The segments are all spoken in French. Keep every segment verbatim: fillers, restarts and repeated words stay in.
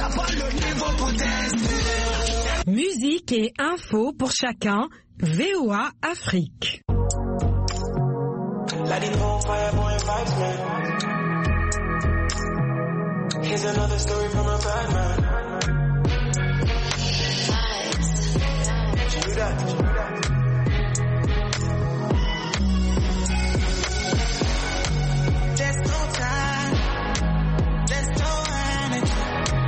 n'a pas le niveau pour tester. Musique et info pour chacun, V O A Afrique. Here's another story from a bad man. Do that. There's no time. There's no energy.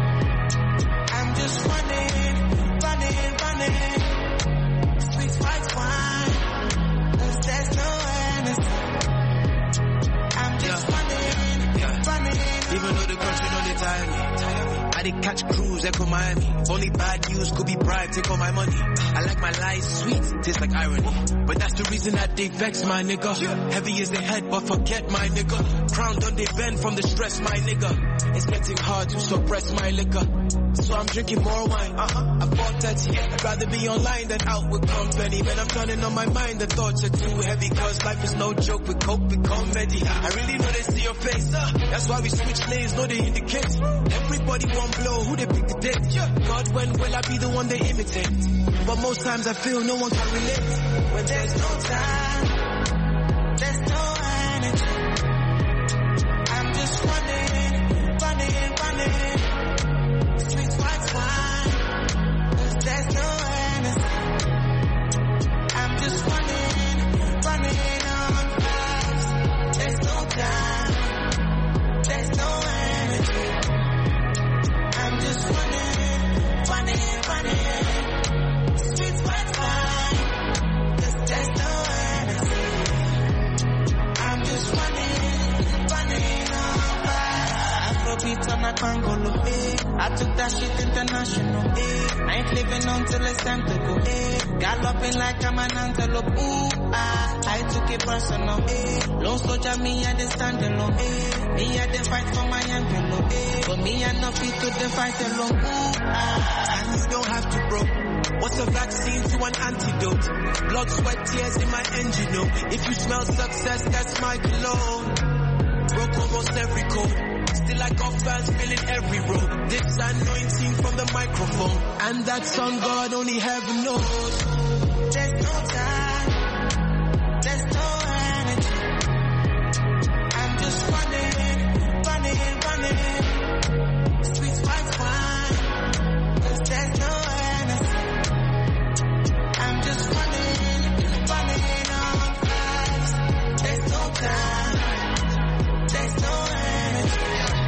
I'm just running, running, running. Sweet white wine. 'Cause there's no energy. I'm just yeah. running, yeah. running. Even though the country don't they tire me. I did catch cruise, echo Miami. Only bad news could be bribed, take all my money. I like my lies sweet, tastes like irony. But that's the reason that they vex my nigga. Heavy is the head, but forget my nigga. Crown done they bend from the stress, my nigga. It's getting hard to suppress my liquor. So I'm drinking more wine. Uh-huh. I bought thirty. I'd rather be online than out with company. When I'm turning on my mind, the thoughts are too heavy. Cause life is no joke, we cope with comedy. I really know they see your face. Uh, that's why we switch lanes, know they indicate. Everybody won't blow, who they pick the date. God, when will I be the one they imitate? But most times I feel no one can relate. When there's no time, there's no energy. I'm just running, running, running. Sweet white wine, 'cause there's no energy. I'm just running, running on fast. There's no time, there's no energy. I'm just running, running, running. Sweet white wine, 'cause there's no energy. I'm just running, running on fast. Afrobeat on a Congolo, eh. I took that shit international, eh. I ain't living until it's time to go, eh. Galloping like I'm an antelope, ooh, ah. I took it personal, eh. Lone soldier, me, I did stand alone, eh. Me, I did fight for my envelope, eh. But me, I no fit to the fight alone, ooh, ah. And you don't have to, bro. What's a vaccine to an antidote? Blood, sweat, tears in my engine, no. If you smell success, that's my cologne. Broke almost every code. Still I got fans filling every row. This anointing from the microphone. And that's on God, only heaven knows. There's no time. There's no energy. I'm just running, running, running. Sweet white wine. 'Cause there's no energy. I'm just running, running on fast. There's no time. There's no energy.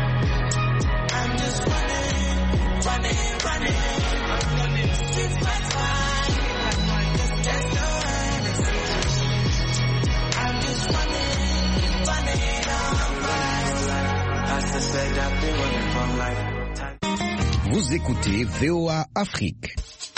I'm just running, running, running. Sweet white wine. 'Cause there's no energy. I'm just running, running on fast. Pastor said I've been running from life. Vous écoutez V O A Afrique.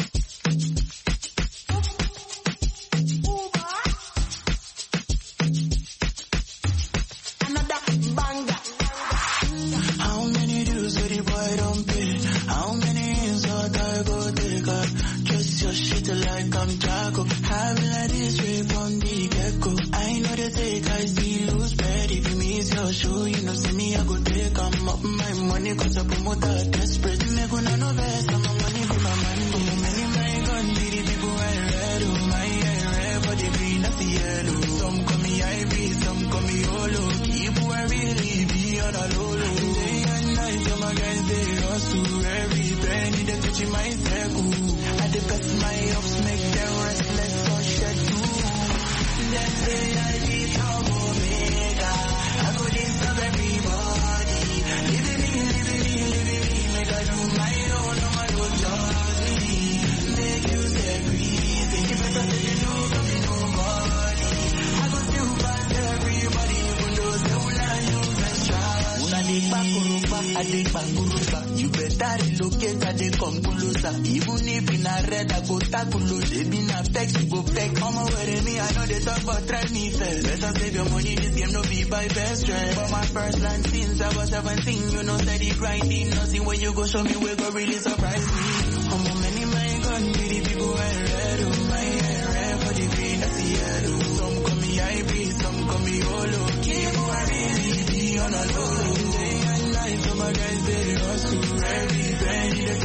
How many dues did the boy don't pay? How many insult I go take up? Just your shit like I'm Jaco. Having like this way from the get-go. I know the take, I see lose bad. If you miss your show, you know see me, I go take. I'm up my money cause I promote that desperate. Me gonna no best, I'm a money for my man. Oh, many my gun, be the people I read. Oh, my I read for the green, that's the yellow. Some call me I B, some call me Olo. People I really be on a low low. Day and night, some my guys they hustle. Every penny they touching my circle. I defect my ups, make them restless or shed too. They say I be top Omega. I go disturb everybody. Living me, living me, living me. Make I do my own, no one don't judge me. Make you stay breezy. If I start to do, come be nobody. I go still pass everybody, even though they will not use and try. Una dey pakurupa, I dey pangurupa. You better relocate, I dey come closer. Even if in a red, I go tackle. They be na peck, you go peck. I'm aware me, I know they talk but try me first. Better save your money, this game no be by best friend. For my first line since I was seventeen, you know steady grinding. Nothing when you go show me, we go really surprise me. I'm a many my gun, be the people I read. Oh my, I read for the green, that's the yellow. Some call me I B, some call me Olo. People I really be on a low. Day and night, so my guys they hustle. Every day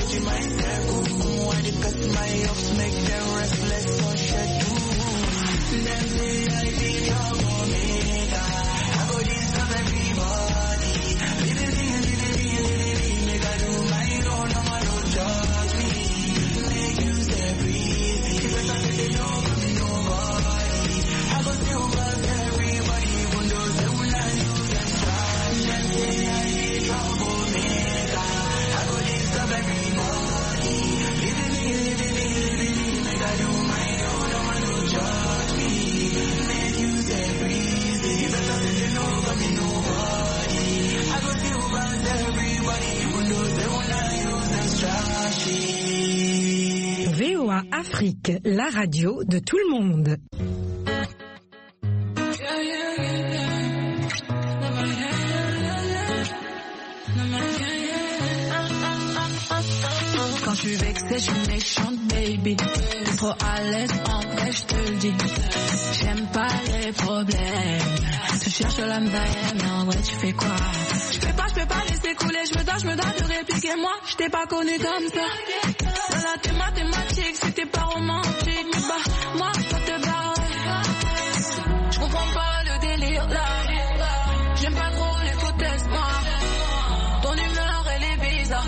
watching my circle. Why they cut my ups, make them restless on schedule. Them say I be your omega. I go disturb everybody. Living, living, living, living, living. Make I do my own, no man don't judge me. Make you stay breezy. If I say they don't come me nobody, I go still buzz everybody. Even though they will not use them trash. Them say I be troublemaker. I go disturb everybody. Living, living, living, living, living. Make I do my own, no man don't judge me. Make you stay breezy. If I say they don't come me nobody, I go still buzz everybody. Even though they will not use them trash. V O A Afrique, la radio de tout le monde. Quand je suis vexée, je suis méchante, baby. T'es trop à l'aise, en vrai, je te le dis. J'aime pas les problèmes. Tu cherches la m'daille, mais en vrai, tu fais quoi? Je peux pas, je peux pas laisser couler. Je me dois, je me dois de répliquer. Moi, je t'ai pas connu comme ça. Dans la thé mathématique, c'était pas romantique. Mais bah, moi, je peux te barrer. Je comprends pas le délire là. J'aime pas trop les fauteuils, moi. Ton humeur, elle est bizarre.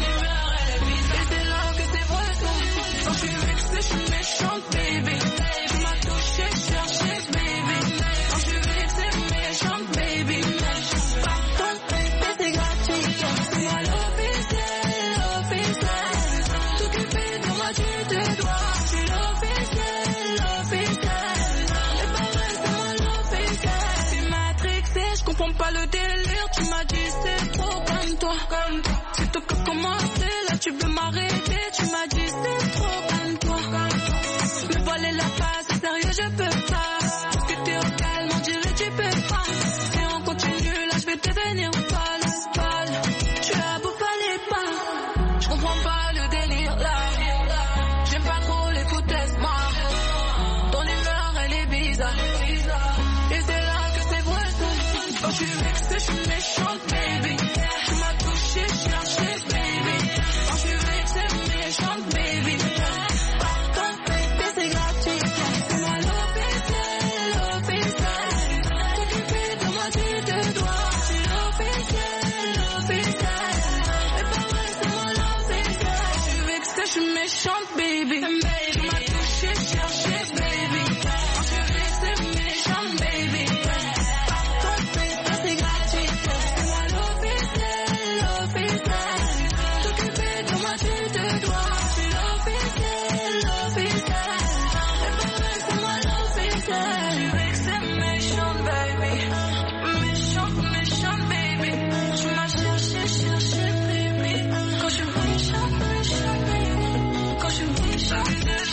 Quand je suis vexée, je suis méchante, baby. Tu m'as touché, cherché, baby. Quand je suis vexée, méchante, baby. Pardon, baby, c'est gratuit. C'est moi l'officiel, l'officiel. T'occuper de moi, tu te dois. Je suis l'officiel, l'officiel. Les paroles, c'est moi l'officiel. Tu m'as trixé, je comprends pas le délire. Tu m'as dit c'est trop comme toi, comme toi. C'est toi qui as commencé, là tu veux m'arrêter. Tu m'as dit c'est trop comme toi. Me voler la face, c'est sérieux, je peux pas. Parce que t'es hôtel, m'en dirait tu peux pas. Si on continue, là je vais devenir folle, folle. Tu as beau fallait pas. Je comprends pas le délire là. J'aime pas trop les foutaises, moi. Ton humeur, elle est bizarre. Et c'est là que c'est vrai ça. Quand je suis vexée, je suis méchante, baby. Tu m'as touché, cherché, baby. Quand je suis vexée, méchante, baby. Pardon, baby, c'est gratuit. C'est moi l'officiel, l'officiel. T'occuper de moi, tu te dois. Je suis l'officiel, l'officiel. Les paroles, c'est moi l'officiel. Je suis vexée, je suis méchante, baby. Tu m'as touché, cherché, baby. Quand je suis vexée, méchante, baby. Pardon, baby, c'est gratuit. C'est moi l'officiel, l'officiel. T'occuper de moi, tu te dois. Je suis l'officiel, l'officiel. Les paroles, c'est moi l'officiel. Je suis vexée, méchante, baby. Méchante, méchante, baby. Tu m'as cherché, cherché, baby. Quand je suis méchante, méchante, baby. Quand je suis méchante, méchante, baby.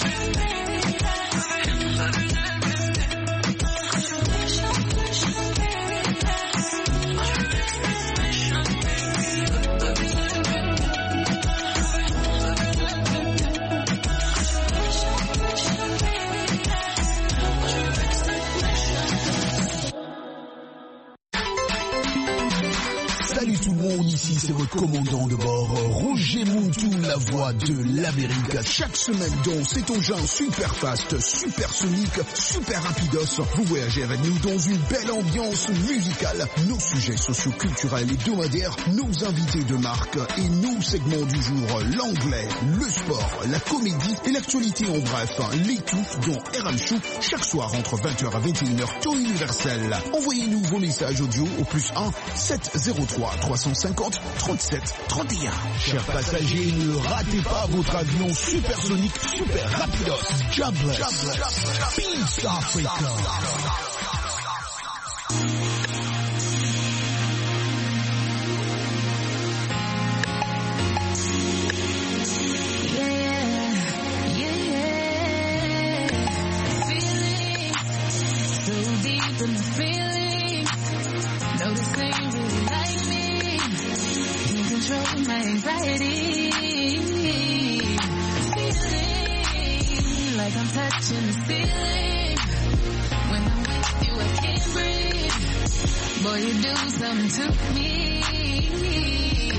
Quand je suis méchante, méchante, baby. Salut tout le monde, ici c'est votre commandant de bord, Roger Moutou, la voix de l'Amérique. Chaque semaine dans cet engin super fast, super sonique, super rapidos, vous voyagez avec nous dans une belle ambiance musicale. Nos sujets socio-culturels hebdomadaires, nos invités de marque et nos segments du jour, l'anglais, le sport, la comédie et l'actualité en bref. Les tout dans R M Show, chaque soir entre vingt heures à vingt et une heures, temps universel. Envoyez-nous vos messages audio au plus un sept zéro trois trois cent cinquante trente-sept trente et un. Chers passagers, ne ratez pas votre avion supersonique, super rapidos. Jobless. Peace Africa. My anxiety, feeling like I'm touching the ceiling. When I'm with you, I can't breathe. Boy, you do something to me.